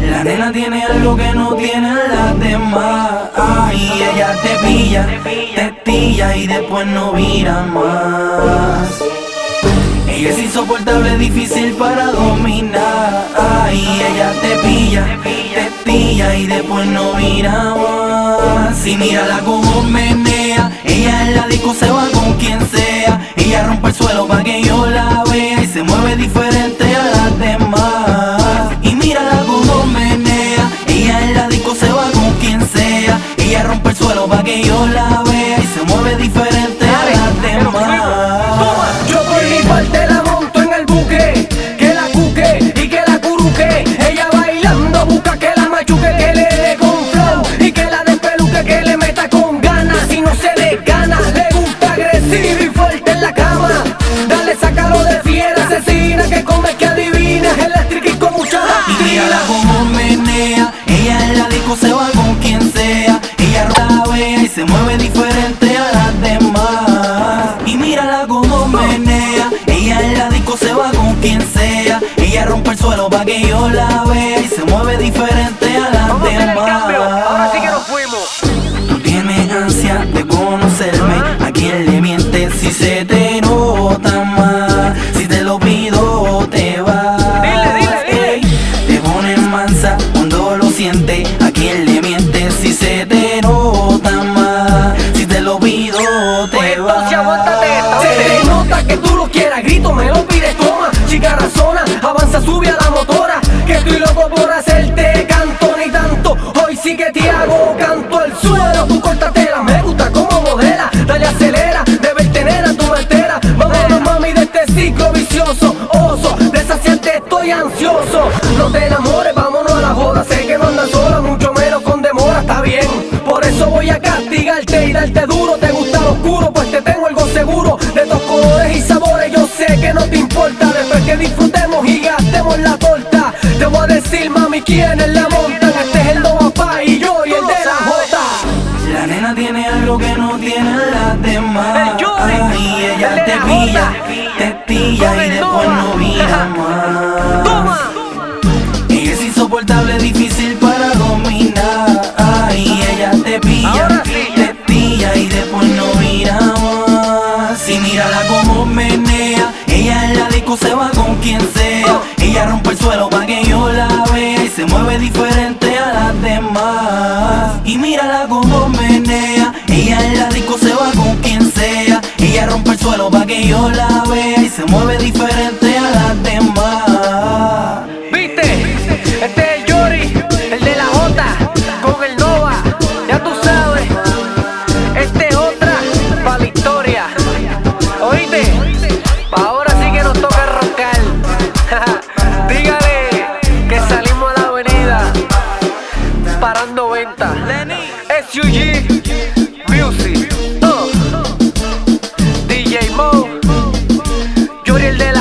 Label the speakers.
Speaker 1: La nena tiene algo que no tienen las demás. Ay, ella te pilla, te tilla y después no vira más. Ella es insoportable, difícil para dominar. Ay, ella te pilla, te tilla y después no vira más. Y mírala como menea, ella en la disco se va con quien sea. Ella rompe el suelo pa' que yo la vea y se mueve diferente a las demás. Y mírala como menea, ella en la disco se va con quien sea. Ella rompe el suelo pa' que yo la vea y se mueve diferente a las demás.
Speaker 2: Yo por mi parte la monto en el buque, que la cuque y que la curuque. Ella bailando busca que la machuque, que le dé con flow y que la despeluque, que le meta con ganas y no se le gana. Le gusta agresivo y fuerte en la cama. Dale, sácalo de fiera asesina, que come, que adivina, eléctrica y con mucha
Speaker 1: Y mírala como menea, ella en la disco se va con quien sea. Ella la vea y se mueve diferente a las demás. Y mírala como menea, ella en la disco se va con quien sea. Ella rompe el suelo pa' que yo la vea y se mueve diferente a las
Speaker 2: Vamos a hacer el
Speaker 1: demás.
Speaker 2: cambio, ahora sí que nos fuimos.
Speaker 1: Tú tienes ansia de conocerme, a quién le mientes si se te nota más. Si te lo pido te vas.
Speaker 2: Dile.
Speaker 1: Te pones mansa cuando lo sientes, a quién le mientes si se te nota más. Si te lo pido
Speaker 2: Pues
Speaker 1: te vas.
Speaker 2: entonces aguántate esta. Se te nota que tú lo quieras, grito, me lo pides, toma. Chica razona, avanza, sube a la motora, que estoy loco por hacerte canto, ni tanto. Hoy sí que te hago canto al suelo. Tú córtatela, me gusta como modela. Dale, acelera, debes tener a tu altera. Vámonos, mami, de este ciclo vicioso. Oso, de saciarte estoy ansioso. No te enamores, vámonos a la joda. Sé que no andas sola, mucho menos con demora, está bien. Por eso voy a castigarte y darte duro. Te gusta lo oscuro, pues te tengo algo seguro. De tus colores y sabores, yo sé que no te importa. Después que disfrutemos y gastemos la torta, te voy a decir, mami, quiénes la montan. Este es el Nova Pa y yo y el de la Jota.
Speaker 1: La nena tiene algo que no tienen las demás.
Speaker 2: El Yuri,
Speaker 1: Ay, ella
Speaker 2: el de
Speaker 1: te
Speaker 2: la
Speaker 1: pilla,
Speaker 2: Jota.
Speaker 1: te tilla
Speaker 2: Con
Speaker 1: y
Speaker 2: el
Speaker 1: después
Speaker 2: Nova.
Speaker 1: no vira más.
Speaker 2: Toma.
Speaker 1: Ella es insoportable, difícil para dominar. Ay, ella te pilla,
Speaker 2: Ahora sí.
Speaker 1: te tilla y después no vira más. Y mírala como menea, ella en la disco se va con quien sea. Ella rompe el suelo pa' que yo la vea y se mueve diferente a las demás. Y mírala como menea, ella en la disco se va con quien sea. Ella rompe el suelo pa' que yo la vea y se mueve diferente a las demás.
Speaker 2: ¿Viste? Este es el Yori, el de la Jota, con el Nova, ya tú sabes. Este es otra pa' la historia. ¿Oíste? Pa' ahora sí que nos toca roncar. Dígale que salimos a la avenida parando venta. SUG Music, DJ Mo, Yori el de la